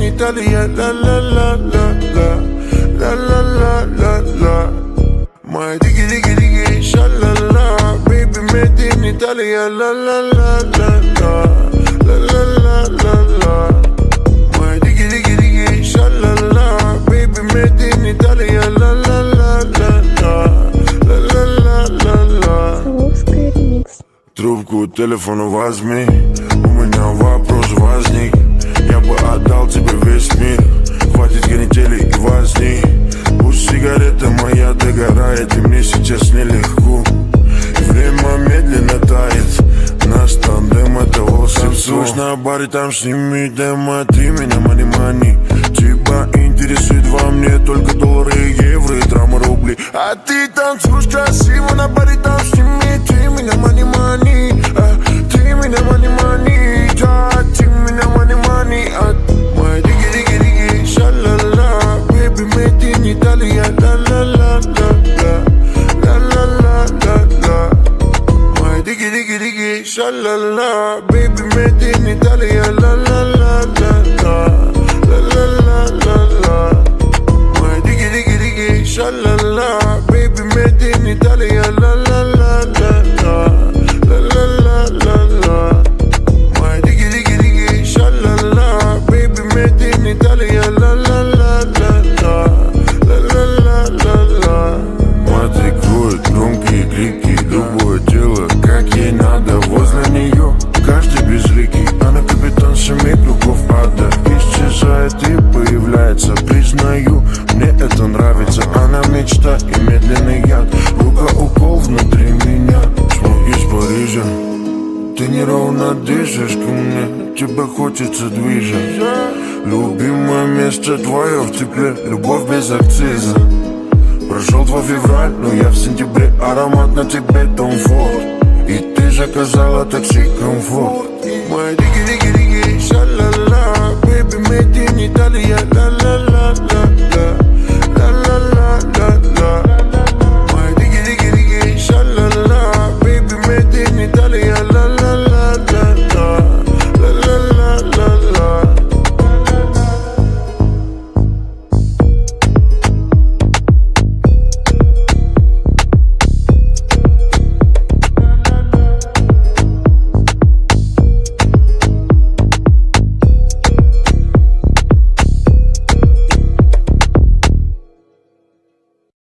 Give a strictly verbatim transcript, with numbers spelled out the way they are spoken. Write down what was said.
Италия, ла-ла-ла-ла-ла, ла-ла-ла-ла-ла. Моя дigi-digi-digi, ша-ла-ла. Baby, made in Italia, ла-ла-ла-ла-ла, ла-ла-ла-ла-ла. Моя дigi-digi-digi, ша-ла-ла. Baby, made in Italia, ла-ла-ла-ла-ла, ла-ла-ла-ла-ла. Соловская ремикс. Трубку телефона возьми, у меня вопрос возник. Я бы отдал тебе весь мир, хватит канители и возни. Пусть сигарета моя догорает, и мне сейчас нелегко. И время медленно тает, наш тандем это волшебство. Танцуешь на баре, там сними демо, ты меня мани-мани. Тебя интересует во мне только доллары, евро и драма рубли. А ты танцуешь красиво на баре, там сними, ты меня мани-мани. Ты меня мани-мани, да, ты меня мани-мани. Моя дigi-digi-digi, ша-ла-ла. Baby, made in Italia, ла-ла-ла-ла-ла, ла-ла-ла-ла-ла. Моя digi-digi-digi, ша-ла-ла. Baby, made in Italia, ла-ла-ла-ла-ла, ла-ла-ла-ла-ла. Моя digi-digi-digi, ша-ла-ла. Baby, made in Italia, ла-ла-ла-ла-ла, ла-ла-ла-ла-ла. Моя digi-digi-digi, ша-ла-ла. Baby, made in Italia, ла-ла-ла-ла-ла, ла-ла-ла-ла-ла. Матрикует громкие крики, любое дело, как ей надо. Возле нее каждый безликий, она капитанша кругов ада. Исчезает и появляется, признаю, мне это нравится. Она мечта и медленный яд, рука укол внутри меня. Смог из Парижа, ты неровно дышишь ко мне, тебя хочется движет. Любимое место твое в тепле, любовь без акциза. Прошел твой февраль, но я в сентябре, аромат на тебе Том Форд. И ты заказала такси комфорт. Моя digi-digi-digi, ша